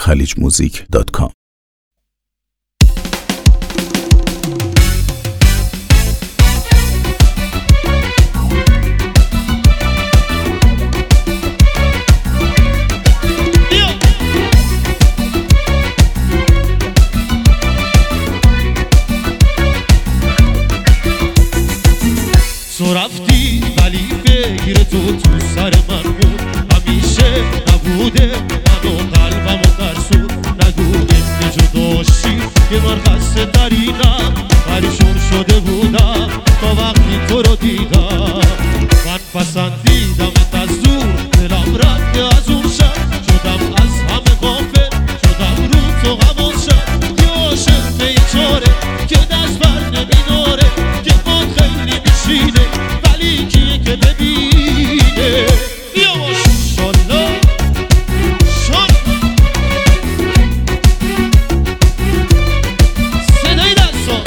www.khalichmusic.com. تو رفتی ولی فکر تو سر من بود، همیشه نبوده منو قلبمو فرسود. نگو که جداشی که من خسته ترینم، پریشون شده بودم تا وقتی تو رو دیدم. من پسندیدمت از دور، دلم رفته از اون شب، شدم از همه غافل، شدم رو تو غماز شد. یه عاشق بیچاره که دست بر نمیداره، که خود خیلی میشینه ولی کیه که ببینه. بیا ماشالله شان صدای دستا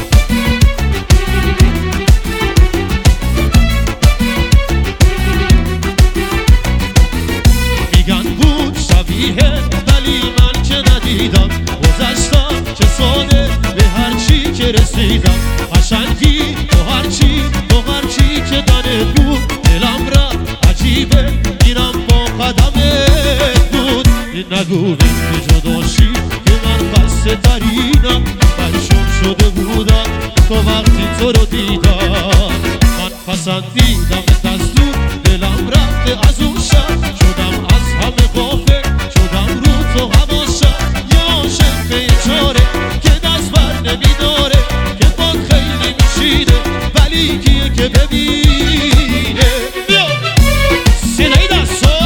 میگن بود شبیه ولی من که ندیدم. گذشتم چه ساده به هرچی که رسیدم. قشنگی تو هرچی که دنت بود، دلم را عجیبه میرم با قدمت بود. نگو که جداشی که من خسته ترینم، پریشون شده بودم تا وقتی تو رو دیدم. من پسندیدمت از دور، دلم رفته از اون شب، شدم از همه غافل، شدم رو تو غماز شد. یه عاشق بیچاره که دست بر نمیداره، که خود خیلی میشینه ولی کیه که ببینه. بیا صدای دستا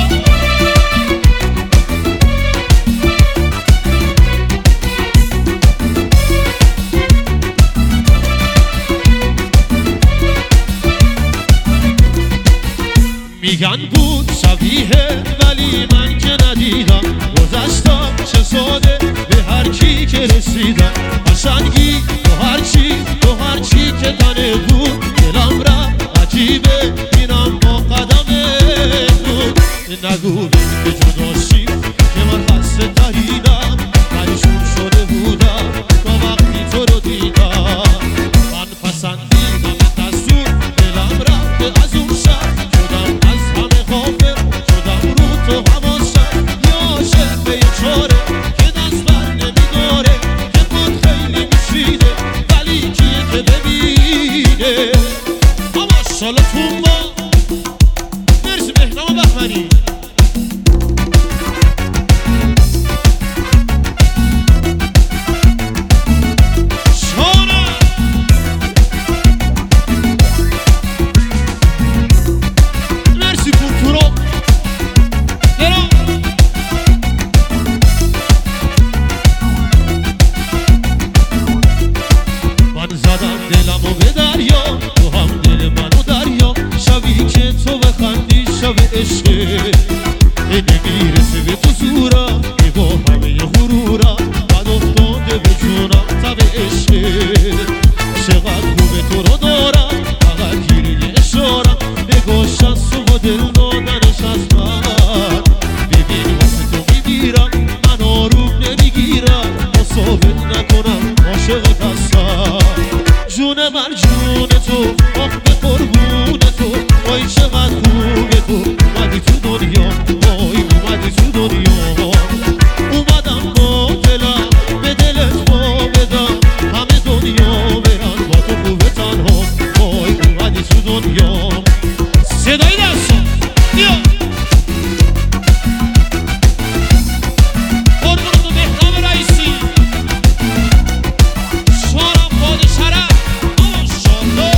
میگن بود شبیه ولی من که ندیدم. گذشتم چه ساده به هر کی که رسیدم. قشنگی تو هرچی که تنه بود، دلم را عجیبه میرم با قدمت بود. نگو که جداشی که من خسته ترینم، پریشون شده بودم تا وقتی تو رو دیدم. من پسندیدمت از دور، دلم رفته از اون شب، شدم از همه غافل، شدم رو تو غماز شد. یه عاشق بیچاره که دست بر نمیداره، که خود خیلی میشینه ولی کیه که ببینه. ماشالله تومبا مرسی بهنام بهمنی. نمیرسه به تو زورا که با همه غرورا، بعد افتاده به جونم تب عشقه. چقدر خوبه تو رو دارم، فقط گیری اشارم، نگاش از تو و دل دادنش از من. ببین واسه تو میمیرم، من آروم نمیگیرم، ثابت نکنم عاشق هستم. جون من جون تو، آخ به قربون تو، وای چقدر خوبه تو، اومدی تو دنیا، وای اومدی تو دنیا. اومدم با دلم به دلت با بدم، همه دنیا برن با تو خوبه تنها، وای اومدی تو دنیا. صدای دستا بیا قربون تو بهنام رئیسی، شارم باد شرف. ماشالله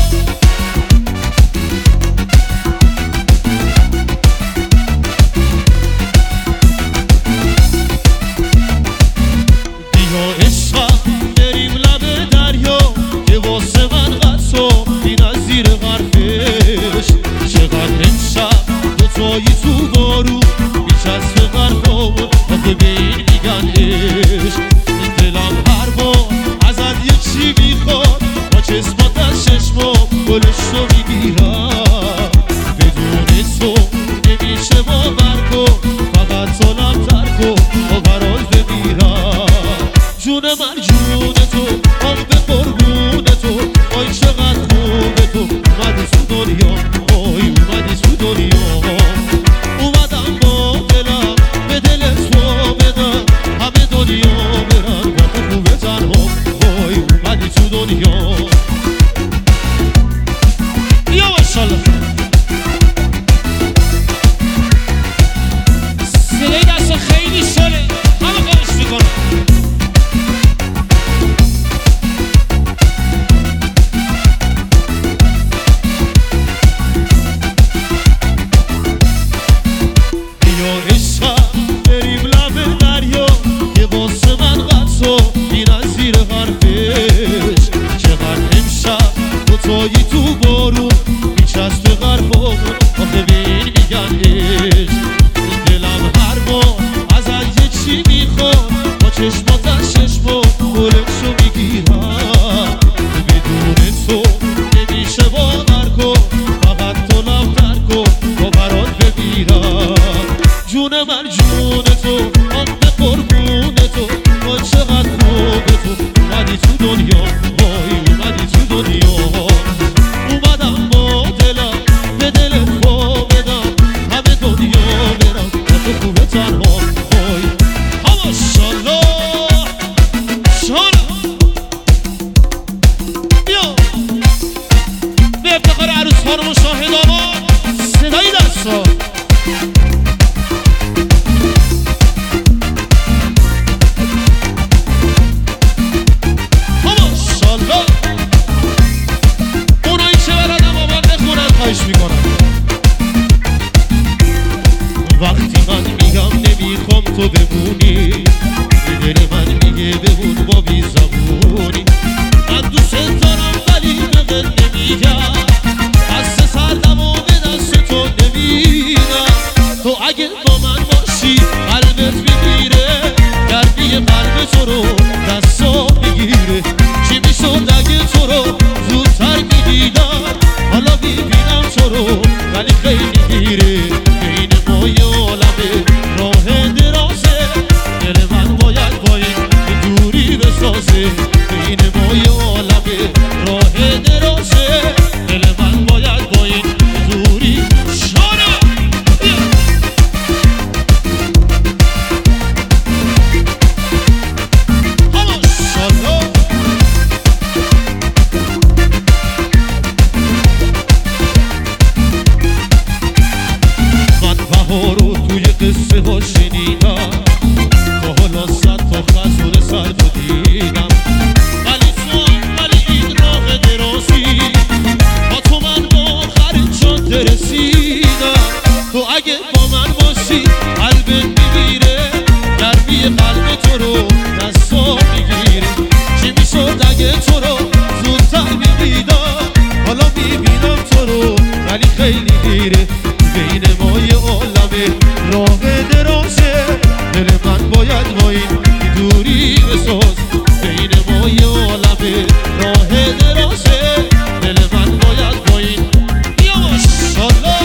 بیا عشقم بریم لب دریا، که واسه من قصا این از زیر غرفش. چقدر امشب دوتایی تو بارون میچسبه قلبمون، آخه به این میگن عشق. این دلم هر بار ازت یه چی میخواد، با چشمات از چشمام گلش رو میگیرم. بدون تو نمیشه باور کن، فقط تو نم تر کن، با قرار ببین واسه من قطع این از زیر حرفش چقدر امشب دوتایی تو بارون میچست به غربامون آخه به این میگن عشق این دلم هر بار از یه چی میخواد با چشمات از چشمات گلشو میگیرم بدون تو نمیشه باور کن فقط تو لبتر کن با برات بمیرم جون من جون تو آن به قربون تو با چقدر خوب تو اومدی تو دنیا وای اومدی تو دنیا اومدم با دلم به دلت با بدم همه دنیا برم با تو خوبه تنها وای ماشالله شالا بیا به افتخار عروس خانم و شاهد آقا صدای دستا ماشالله اونایی چه بلدم با من بخونن خواهش میکنم وقتی من میگم نمیخوام تو بمونی دل من میگه بمون با بی زبونی من دوست دارم ولی بهت نمیگم دست سردم و به دست تو نمیدم تو اگه با من باشی قلبت میگیره گردی قلب تو رو دستا میگیره چی میشد اگه تو رو زودتر میدیدم حالا میبینم تو رو ولی خیلی گیره بین ما یه عالمه راه درازه دل من باید با این دوری بسازه بین ما یه عالمه راه درازه دل من باید با این دوری شانه ماشالله من بهار رو توی قصه ها شنیدم تا حالا صد تا خزون سر تو دیدم ولی تو ولی این راه درازی با تو من با آخر جاده رسیدم تو اگه با من باشی قلبت میگیره گرمی قلب تو رو دستا میگیره چی میشد اگه تو رو زودتر میدیدم حالا میبینم تو رو ولی خیلی دیره بین ما یه عالمه راه درازه دل من باید با این دوری بساز بین ما یه عالمه راه درازه دل من باید با این یا ماشالله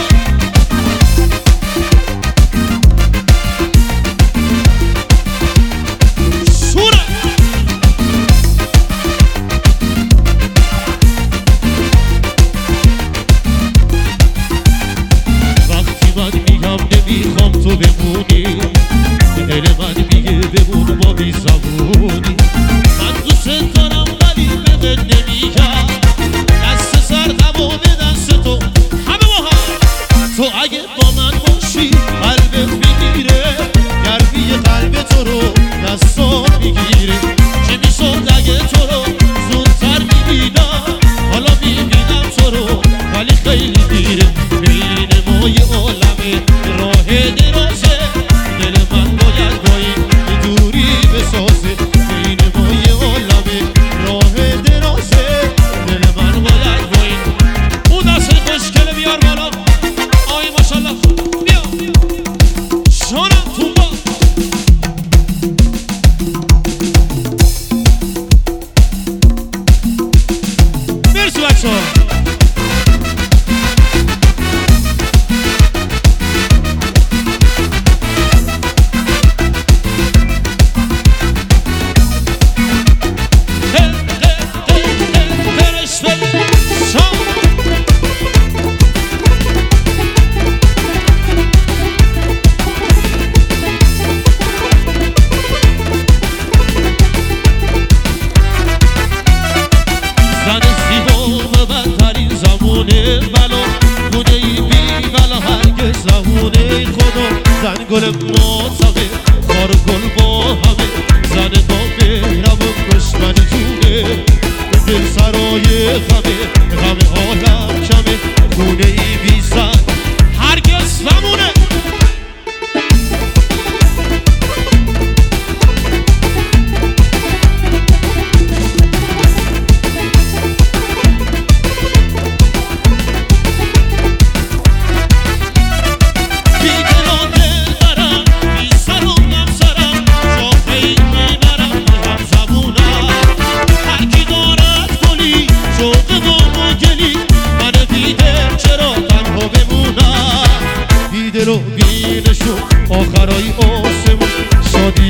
سوره وقتی من میگم نمیخوام تو بمونی دل من میگه بمون با بی زبونی من دوست دارم ولی بهت نمیگم دست سردم و به دست تو همه با هم تو اگه با من باشی قلبت میگیره گرمی قلب تو رو دستا میگیره چه میشد اگه تو رو زودتر میدیدم حالا میبینم تو رو ولی خیلی دیره بین ما یه عالمه راه درازه دل من باید با این دوری بسازه بین ما یه عالمه راه درازه دل من باید با این اون دست خوشگله بیار بالا آی ماشالله بیا شانم تو با مرسی بچه ها گل معتقه خار گل با همه زن با مهرم و دشمن جونه دل سرای غمه غم عالم کمه خونه ای بی زن هرگز نمونه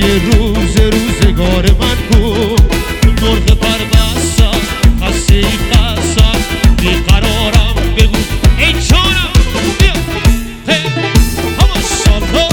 روزگار من کو مرغ پربستم خسته خستم بیقرارم بگو ای جانم بیا همه سالها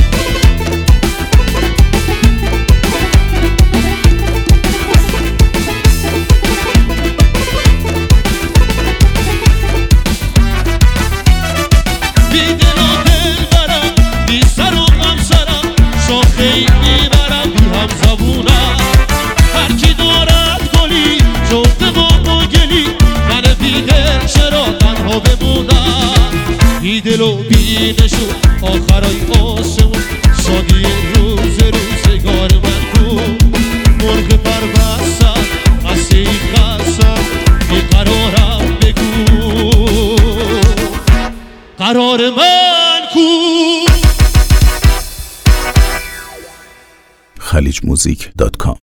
بی دل و دل برم بی سر و غم سرم شاخه میبرم بی هم زبونم هرکی دارد گلی جفت با گلی من بی دل چرا تنها بمونم بی دل و بی نشون آخرای آسمون شادی روزگار من کو مرغ پربستم خسته خستم بیقرارم بگو قرار من کو خلیجmusic.com